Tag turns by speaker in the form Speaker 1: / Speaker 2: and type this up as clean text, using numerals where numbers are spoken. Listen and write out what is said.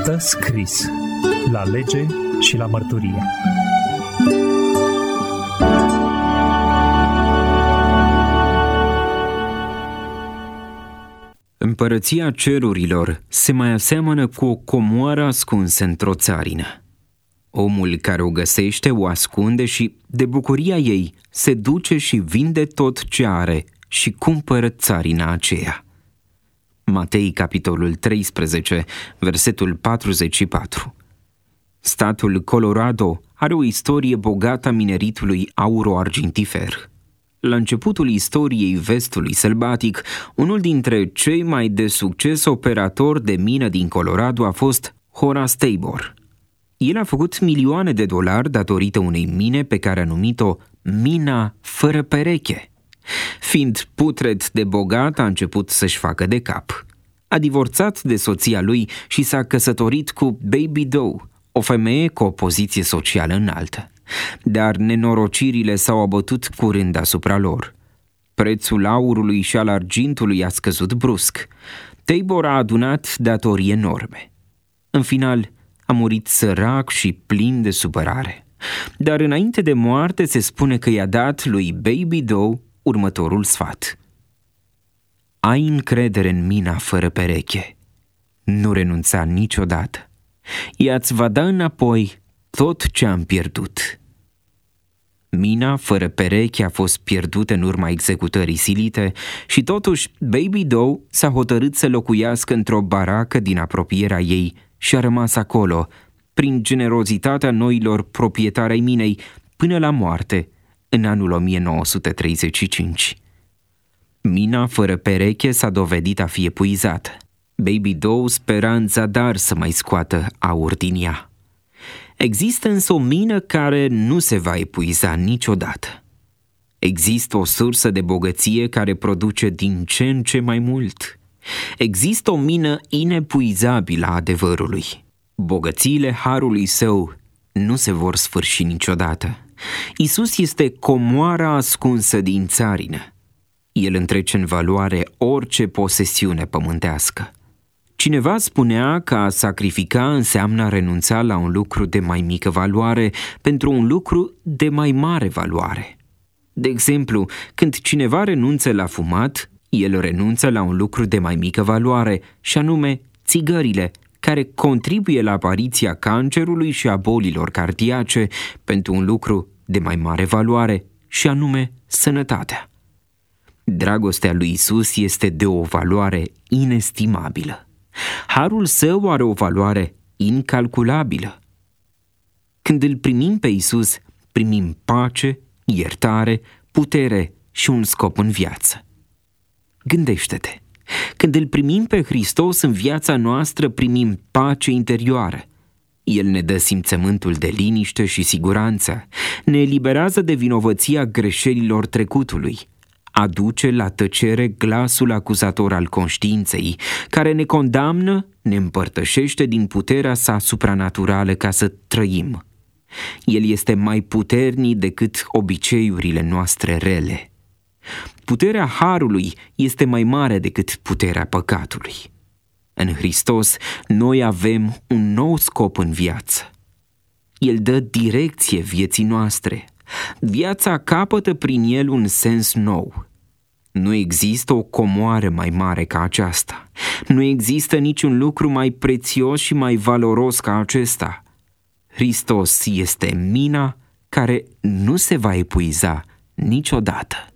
Speaker 1: Stă scris la lege și la mărturie.
Speaker 2: Împărăția cerurilor se mai aseamănă cu o comoară ascunsă într-o țarină. Omul care o găsește o ascunde și, de bucuria ei, se duce și vinde tot ce are și cumpără țarina aceea. Matei, capitolul 13, versetul 44. Statul Colorado are o istorie bogată a mineritului auro-argintifer. La începutul istoriei vestului sălbatic, unul dintre cei mai de succes operatori de mină din Colorado a fost Horace Tabor. El a făcut milioane de dolari datorită unei mine pe care a numit-o mina fără pereche. Fiind putred de bogat, a început să-și facă de cap. A divorțat de soția lui și s-a căsătorit cu Baby Doe, o femeie cu o poziție socială înaltă. Dar nenorocirile s-au abătut curând asupra lor. Prețul aurului și al argintului a scăzut brusc. Tabor a adunat datorii enorme. În final, a murit sărac și plin de supărare. Dar înainte de moarte se spune că i-a dat lui Baby Doe următorul sfat: ai încredere în mina fără pereche. Nu renunța niciodată. Ea îți va da înapoi tot ce am pierdut. Mina fără pereche a fost pierdută în urma executării silite și totuși Baby Doe s-a hotărât să locuiască într-o baracă din apropierea ei și a rămas acolo, prin generozitatea noilor proprietari ai minei, până la moarte, în anul 1935. Mina fără pereche s-a dovedit a fi epuizată. Baby Doe spera în zadar să mai scoată aur din ea. Există însă o mină care nu se va epuiza niciodată. Există o sursă de bogăție care produce din ce în ce mai mult. Există o mină inepuizabilă a adevărului. Bogățiile harului său nu se vor sfârși niciodată. Iisus este comoara ascunsă din țarină. El întrece în valoare orice posesiune pământească. Cineva spunea că a sacrifica înseamnă a renunța la un lucru de mai mică valoare pentru un lucru de mai mare valoare. De exemplu, când cineva renunță la fumat, el renunță la un lucru de mai mică valoare, și anume țigările, care contribuie la apariția cancerului și a bolilor cardiace, pentru un lucru de mai mare valoare, și anume sănătatea. Dragostea lui Iisus este de o valoare inestimabilă. Harul său are o valoare incalculabilă. Când îl primim pe Iisus, primim pace, iertare, putere și un scop în viață. Gândește-te! Când îl primim pe Hristos în viața noastră, primim pace interioară. El ne dă simțământul de liniște și siguranță, ne eliberează de vinovăția greșelilor trecutului, aduce la tăcere glasul acuzator al conștiinței, care ne condamnă, ne împărtășește din puterea sa supranaturală ca să trăim. El este mai puternic decât obiceiurile noastre rele. Puterea harului este mai mare decât puterea păcatului. În Hristos, noi avem un nou scop în viață. El dă direcție vieții noastre. Viața capătă prin el un sens nou. Nu există o comoară mai mare ca aceasta. Nu există niciun lucru mai prețios și mai valoros ca acesta. Hristos este mina care nu se va epuiza niciodată.